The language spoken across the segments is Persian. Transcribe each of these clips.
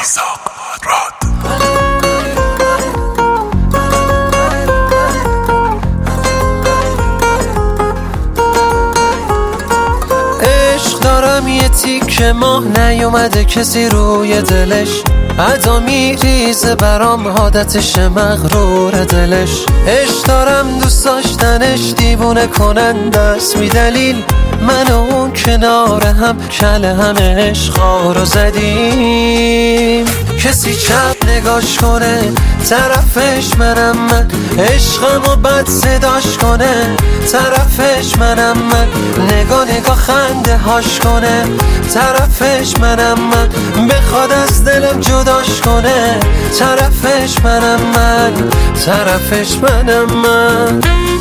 عشق دارم یه تیکه ماه نیومده کسی روی دلش، ادا میریزه برام عادتش مغرور دلش. عشق دارم دوست داشتنش دیوونه کننده است، بی دلیل من و اون کنار هم کله هم عشقا رو زدیم. کسی چپ نگاش کنه طرفش منم من، عشقم و بد صداش کنه طرفش منم من، نگاه خنده هاش کنه طرفش منم من، بخواد از دلم جداش کنه طرفش منم من، طرفش منم من.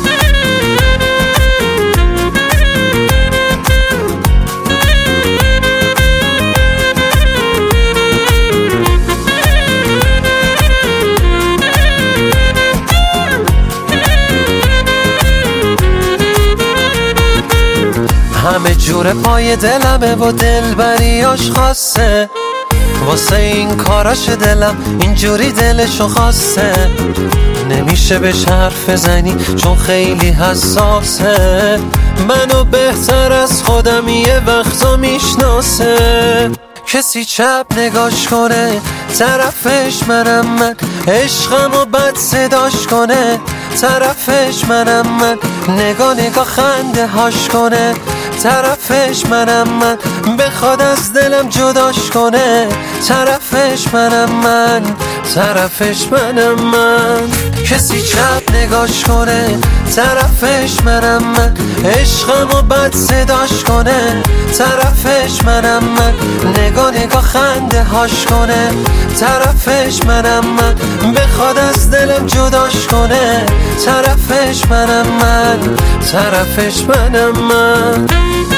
همه جور پای دلمه و دلبریاش خاصه، واسه این کاراش دلم اینجوری دلشو خواسته. نمیشه بهش حرف بزنی چون خیلی حساسه، منو بهتر از خودم یه وقتا میشناسه. کسی چپ نگاش کنه طرفش منم من، عشقم و بد صداش کنه طرفش منم من، نگاه خنده هاش کنه طرفش منم من، بخواد از دلم جداش کنه طرفش منم من، طرفش منم من. کسی چپ نگاش کنه طرفش منم من، عشقم و بد صداش کنه طرفش منم من، نگاه خنده هاش کنه طرفش منم من، بخواد از دلم جداش کنه طرفش منم من، طرفش منم من.